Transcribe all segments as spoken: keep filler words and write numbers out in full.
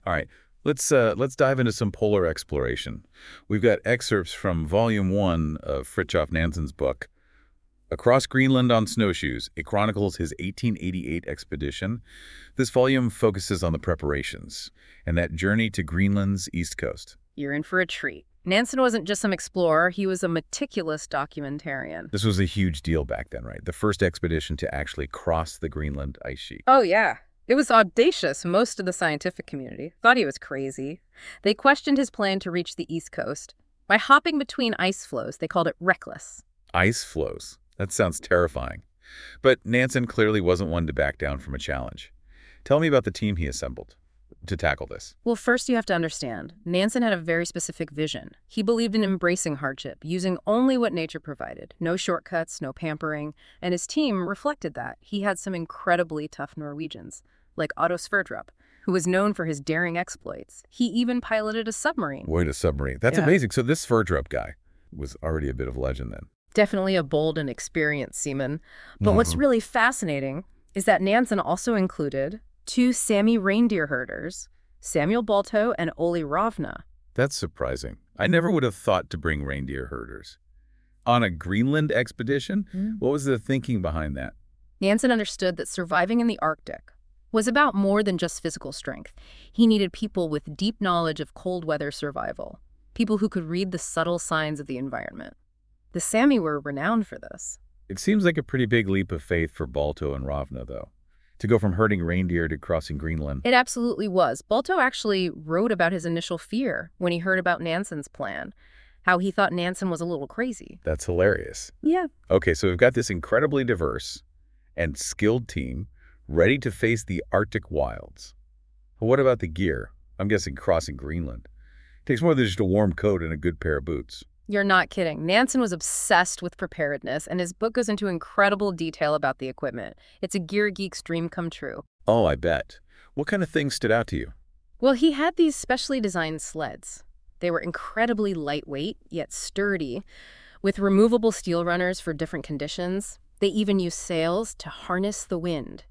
All right, let's uh, let's dive into some polar exploration. We've got excerpts from Volume One of Fridtjof Nansen's book, Across Greenland on Snowshoes. It chronicles his eighteen eighty-eight expedition. This volume focuses on the preparations and that journey to Greenland's east coast. You're in for a treat. Nansen wasn't just some explorer, he was a meticulous documentarian. This was a huge deal back then, right? The first expedition to actually cross the Greenland ice sheet. Oh, yeah. It was audacious. Most of the scientific community thought he was crazy. They questioned his plan to reach the East Coast. By hopping between ice floes, they called it reckless. Ice floes. That sounds terrifying. But Nansen clearly wasn't one to back down from a challenge. Tell me about the team he assembled to tackle this. Well, first you have to understand, Nansen had a very specific vision. He believed in embracing hardship, using only what nature provided. No shortcuts, no pampering. And his team reflected that. He had some incredibly tough Norwegians, like Otto Sverdrup, who was known for his daring exploits. He even piloted a submarine. Wait, a submarine. That's Yeah. amazing. So this Sverdrup guy was already a bit of a legend then. Definitely a bold and experienced seaman. But what's Mhm. really fascinating is that Nansen also included two Sami reindeer herders, Samuel Balto and Ole Ravna. That's surprising. I never would have thought to bring reindeer herders. On a Greenland expedition? Mm. What was the thinking behind that? Nansen understood that surviving in the Arctic was about more than just physical strength. He needed people with deep knowledge of cold weather survival, people who could read the subtle signs of the environment. The Sami were renowned for this. It seems like a pretty big leap of faith for Balto and Ravna, though, to go from herding reindeer to crossing Greenland. It absolutely was. Balto actually wrote about his initial fear when he heard about Nansen's plan, how he thought Nansen was a little crazy. That's hilarious. Yeah. Okay, so we've got this incredibly diverse and skilled team ready to face the Arctic wilds. But what about the gear? I'm guessing crossing Greenland. It takes more than just a warm coat and a good pair of boots. You're not kidding. Nansen was obsessed with preparedness, and his book goes into incredible detail about the equipment. It's a gear geek's dream come true. Oh, I bet. What kind of things stood out to you? Well, he had these specially designed sleds. They were incredibly lightweight, yet sturdy, with removable steel runners for different conditions. They even used sails to harness the wind,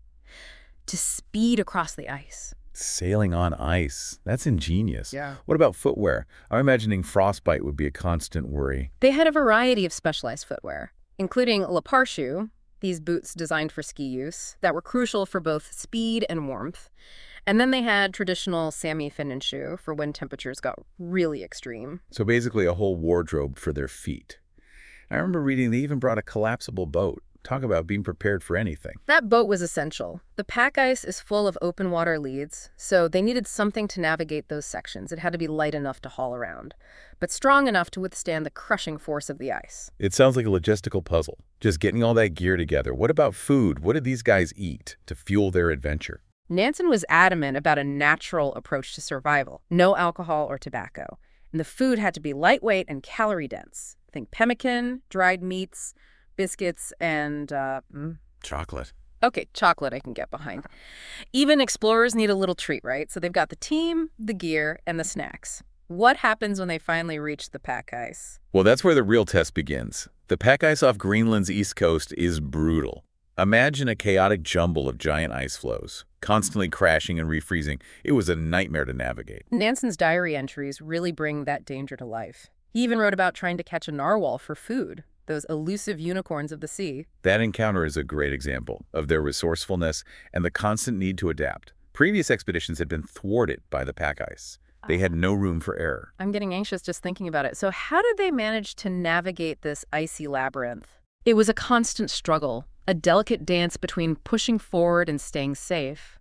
to speed across the ice. Sailing on ice. That's ingenious. Yeah. What about footwear? I'm imagining frostbite would be a constant worry. They had a variety of specialized footwear, including Le Parachute, these boots designed for ski use, that were crucial for both speed and warmth. And then they had traditional Sami Finnenshoe for when temperatures got really extreme. So basically a whole wardrobe for their feet. I remember reading they even brought a collapsible boat. Talk about being prepared for anything. That boat was essential. The pack ice is full of open water leads, so they needed something to navigate those sections. It had to be light enough to haul around, but strong enough to withstand the crushing force of the ice. It sounds like a logistical puzzle. Just getting all that gear together. What about food? What did these guys eat to fuel their adventure? Nansen was adamant about a natural approach to survival, no alcohol or tobacco. And the food had to be lightweight and calorie-dense. Think pemmican, dried meats, biscuits, and, uh, mm, Chocolate. okay, chocolate I can get behind. Even explorers need a little treat, right? So they've got the team, the gear, and the snacks. What happens when they finally reach the pack ice? Well, that's where the real test begins. The pack ice off Greenland's east coast is brutal. Imagine a chaotic jumble of giant ice floes, constantly crashing and refreezing. It was a nightmare to navigate. Nansen's diary entries really bring that danger to life. He even wrote about trying to catch a narwhal for food, those elusive unicorns of the sea. That encounter is a great example of their resourcefulness and the constant need to adapt. Previous expeditions had been thwarted by the pack ice. They had no room for error. I'm getting anxious just thinking about it. So how did they manage to navigate this icy labyrinth? It was a constant struggle, a delicate dance between pushing forward and staying safe.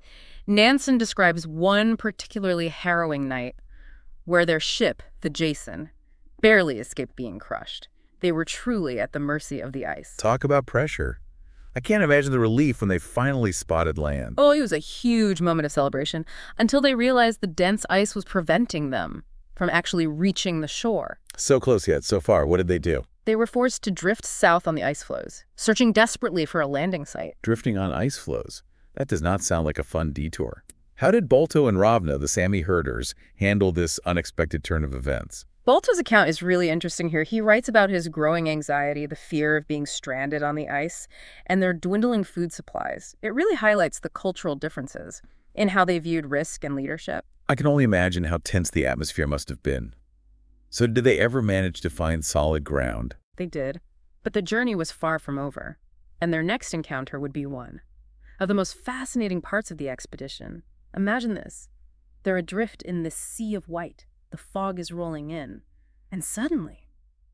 Nansen describes one particularly harrowing night where their ship, the Jason, barely escaped being crushed. They were truly at the mercy of the ice. Talk about pressure. I can't imagine the relief when they finally spotted land. Oh, it was a huge moment of celebration until they realized the dense ice was preventing them from actually reaching the shore. So close yet, so far. What did they do? They were forced to drift south on the ice floes, searching desperately for a landing site. Drifting on ice floes. That does not sound like a fun detour. How did Balto and Ravna, the Sami herders, handle this unexpected turn of events? Balto's account is really interesting here. He writes about his growing anxiety, the fear of being stranded on the ice, and their dwindling food supplies. It really highlights the cultural differences in how they viewed risk and leadership. I can only imagine how tense the atmosphere must have been. So did they ever manage to find solid ground? They did, but the journey was far from over, and their next encounter would be one of the most fascinating parts of the expedition. Imagine this. They're adrift in this sea of white. The fog is rolling in, and suddenly,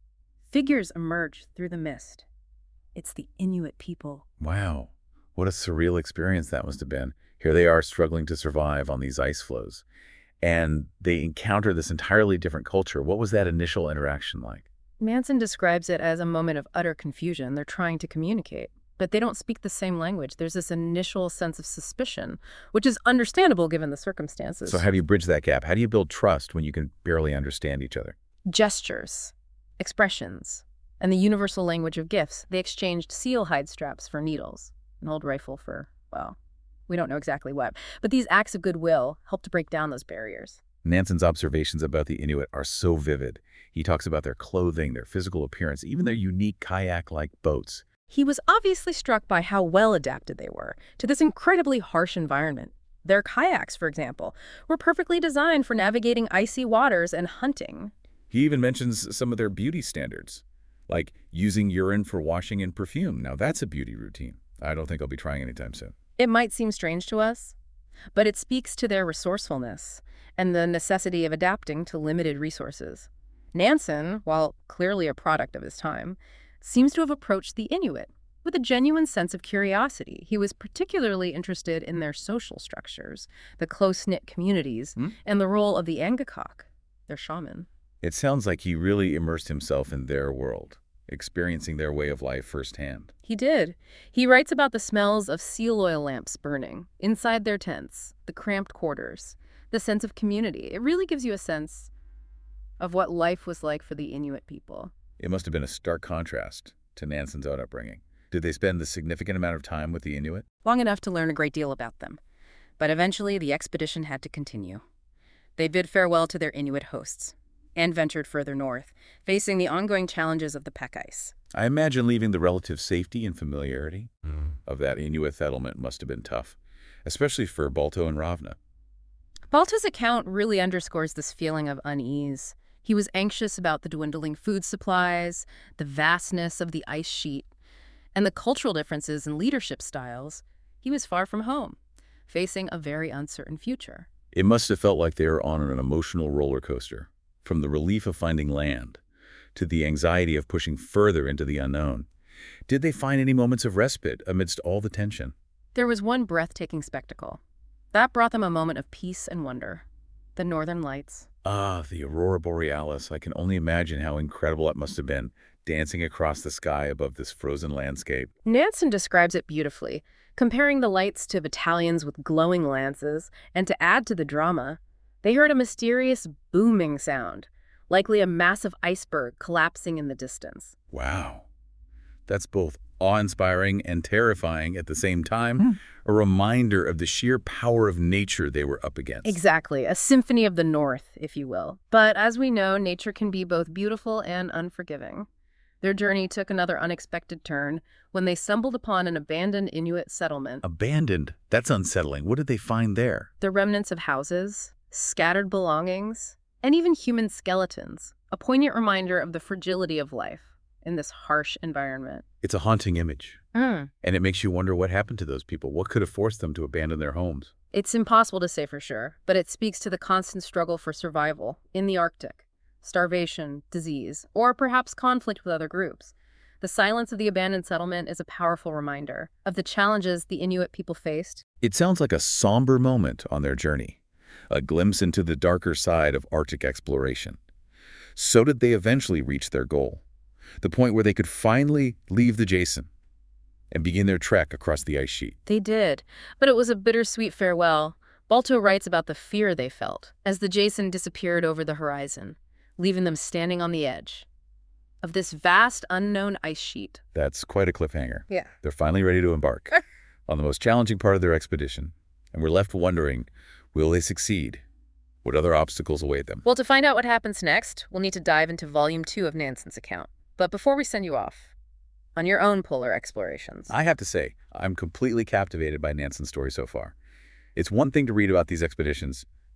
figures emerge through the mist. It's the Inuit people. Wow, what a surreal experience that must have been. Here they are struggling to survive on these ice floes, and they encounter this entirely different culture. What was that initial interaction like? Nansen describes it as a moment of utter confusion. They're trying to communicate, but they don't speak the same language. There's this initial sense of suspicion, which is understandable given the circumstances. So how do you bridge that gap? How do you build trust when you can barely understand each other? Gestures, expressions, and the universal language of gifts. They exchanged seal hide straps for needles, an old rifle for, well, we don't know exactly what. But these acts of goodwill help to break down those barriers. Nansen's observations about the Inuit are so vivid. He talks about their clothing, their physical appearance, even their unique kayak-like boats. He was obviously struck by how well adapted they were to this incredibly harsh environment. Their kayaks, for example, were perfectly designed for navigating icy waters and hunting. He even mentions some of their beauty standards, like using urine for washing and perfume. Now that's a beauty routine I don't think I'll be trying anytime soon. It might seem strange to us, but it speaks to their resourcefulness and the necessity of adapting to limited resources. Nansen, while clearly a product of his time, seems to have approached the Inuit with a genuine sense of curiosity. He was particularly interested in their social structures, the close-knit communities, Hmm? and the role of the Angakok, their shaman. It sounds like he really immersed himself in their world, experiencing their way of life firsthand. He did. He writes about the smells of seal oil lamps burning inside their tents, the cramped quarters, the sense of community. It really gives you a sense of what life was like for the Inuit people. It must have been a stark contrast to Nansen's own upbringing. Did they spend a significant amount of time with the Inuit? Long enough to learn a great deal about them. But eventually the expedition had to continue. They bid farewell to their Inuit hosts and ventured further north, facing the ongoing challenges of the pack ice. I imagine leaving the relative safety and familiarity of that Inuit settlement must have been tough, especially for Balto and Ravna. Balto's account really underscores this feeling of unease. He was anxious about the dwindling food supplies, the vastness of the ice sheet, and the cultural differences in leadership styles. He was far from home, facing a very uncertain future. It must have felt like they were on an emotional roller coaster, from the relief of finding land to the anxiety of pushing further into the unknown. Did they find any moments of respite amidst all the tension? There was one breathtaking spectacle. That brought them a moment of peace and wonder. The Northern Lights. Ah, the Aurora Borealis. I can only imagine how incredible it must have been, dancing across the sky above this frozen landscape. Nansen describes it beautifully, comparing the lights to battalions with glowing lances, and to add to the drama, they heard a mysterious booming sound, likely a massive iceberg collapsing in the distance. Wow. That's both awe-inspiring and terrifying at the same time, Mm. a reminder of the sheer power of nature they were up against. Exactly, a symphony of the North, if you will. But as we know, nature can be both beautiful and unforgiving. Their journey took another unexpected turn when they stumbled upon an abandoned Inuit settlement. Abandoned? That's unsettling. What did they find there? The remnants of houses, scattered belongings, and even human skeletons, a poignant reminder of the fragility of life in this harsh environment. It's a haunting image, Mm. and it makes you wonder what happened to those people. What could have forced them to abandon their homes? It's impossible to say for sure, but it speaks to the constant struggle for survival in the Arctic. Starvation, disease, or perhaps conflict with other groups. The silence of the abandoned settlement is a powerful reminder of the challenges the Inuit people faced. It sounds like a somber moment on their journey, a glimpse into the darker side of Arctic exploration. So did they eventually reach their goal, the point where they could finally leave the Jason and begin their trek across the ice sheet. They did, but it was a bittersweet farewell. Balto writes about the fear they felt as the Jason disappeared over the horizon, leaving them standing on the edge of this vast, unknown ice sheet. That's quite a cliffhanger. Yeah. They're finally ready to embark on the most challenging part of their expedition, and we're left wondering, will they succeed? What other obstacles await them? Well, to find out what happens next, we'll need to dive into Volume two of Nansen's account. But before we send you off on your own polar explorations, I have to say, I'm completely captivated by Nansen's story so far. It's one thing to read about these expeditions,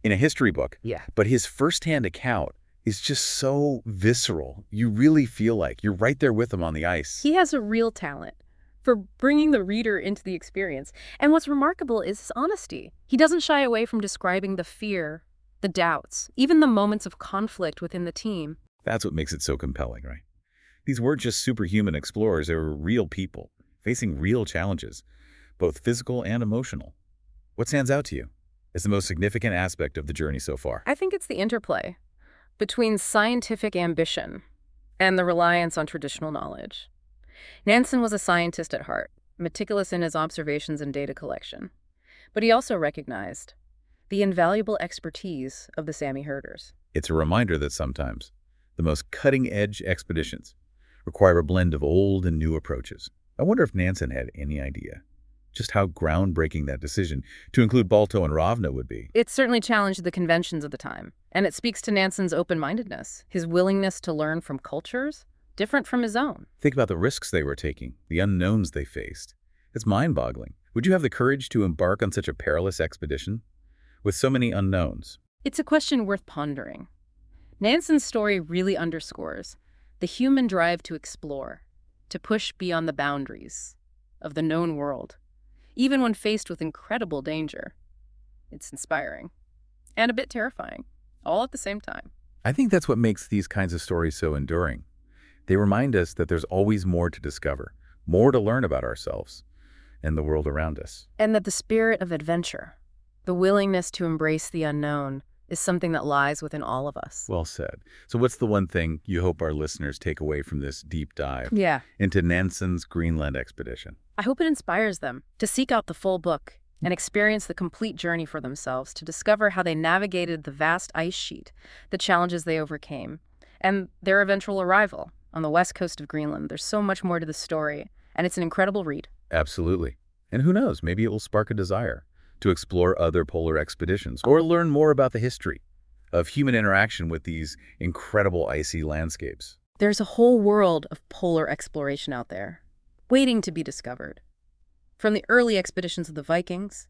in a history book. Yeah. But his firsthand account is just so visceral. You really feel like you're right there with him on the ice. He has a real talent for bringing the reader into the experience. And what's remarkable is his honesty. He doesn't shy away from describing the fear, the doubts, even the moments of conflict within the team. That's what makes it so compelling, right? These weren't just superhuman explorers. They were real people facing real challenges, both physical and emotional. What stands out to you as the most significant aspect of the journey so far? I think it's the interplay between scientific ambition and the reliance on traditional knowledge. Nansen was a scientist at heart, meticulous in his observations and data collection. But he also recognized the invaluable expertise of the Sami herders. It's a reminder that sometimes the most cutting-edge expeditions require a blend of old and new approaches. I wonder if Nansen had any idea just how groundbreaking that decision to include Balto and Ravna would be. It certainly challenged the conventions of the time, and it speaks to Nansen's open-mindedness, his willingness to learn from cultures different from his own. Think about the risks they were taking, the unknowns they faced. It's mind-boggling. Would you have the courage to embark on such a perilous expedition with so many unknowns? It's a question worth pondering. Nansen's story really underscores the human drive to explore, to push beyond the boundaries of the known world, even when faced with incredible danger. It's inspiring and a bit terrifying, all at the same time. I think that's what makes these kinds of stories so enduring. They remind us that there's always more to discover, more to learn about ourselves and the world around us. And that the spirit of adventure, the willingness to embrace the unknown, is something that lies within all of us. Well said. So what's the one thing you hope our listeners take away from this deep dive Yeah. into Nansen's Greenland expedition? I hope it inspires them to seek out the full book and experience the complete journey for themselves, to discover how they navigated the vast ice sheet, the challenges they overcame, and their eventual arrival on the west coast of Greenland. There's so much more to the story, and it's an incredible read. Absolutely. And who knows, maybe it will spark a desire to explore other polar expeditions or learn more about the history of human interaction with these incredible icy landscapes. There's a whole world of polar exploration out there, waiting to be discovered. From the early expeditions of the Vikings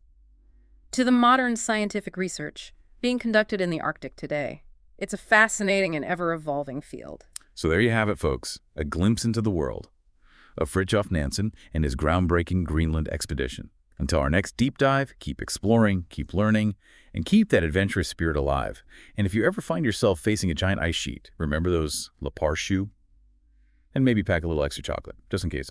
to the modern scientific research being conducted in the Arctic today. It's a fascinating and ever-evolving field. So there you have it, folks, a glimpse into the world of Fridtjof Nansen and his groundbreaking Greenland expedition. Until our next deep dive, keep exploring, keep learning, and keep that adventurous spirit alive. And if you ever find yourself facing a giant ice sheet, remember those Lapar shoe? And maybe pack a little extra chocolate, just in case.